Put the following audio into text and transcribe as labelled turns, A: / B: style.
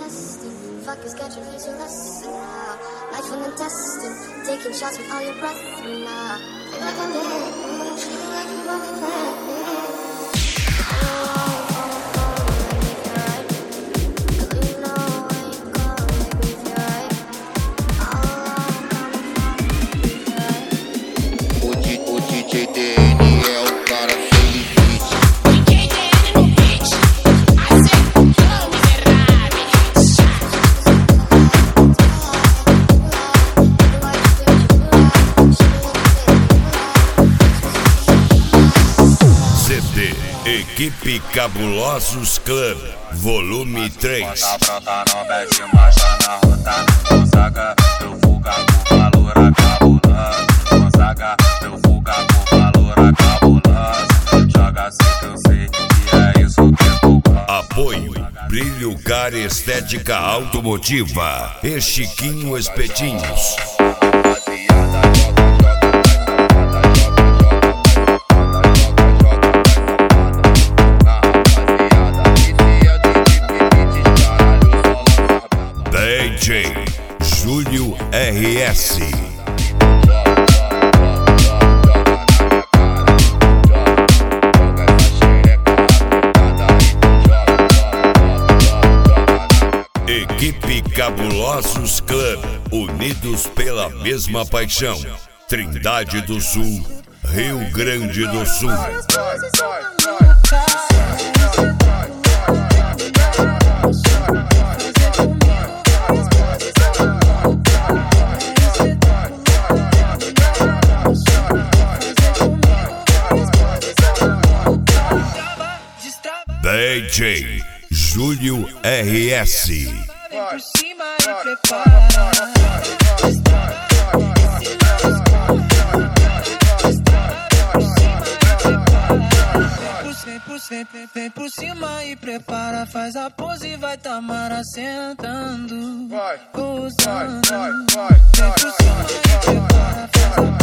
A: testing. Fuck is catching you so lesson. Life and testing. Taking shots with all your breath. Feel like I'm dead. Feel like you're running back.
B: Equipe Cabulosos Club, volume 3.
C: Pronta, não mete marcha na rota. Gonzaga, eu fuga com valor cabuloso. Gonzaga, eu fuga com valor cabuloso. Joga assim que eu sei que é isso que tu gosta.
B: Apoio, Brilho Car Estética Automotiva e Chiquinho Espetinhos. DJ Júlio RS. Equipe Cabulosos Club, unidos pela mesma paixão. Trindade do Sul, Rio Grande do Sul. DJ Júlio RS.
D: Vem por cima e prepara. Vem por cima e prepara. Faz a pose e vai Tamara sentando. Gozando. Vem por cima e prepara. Faz a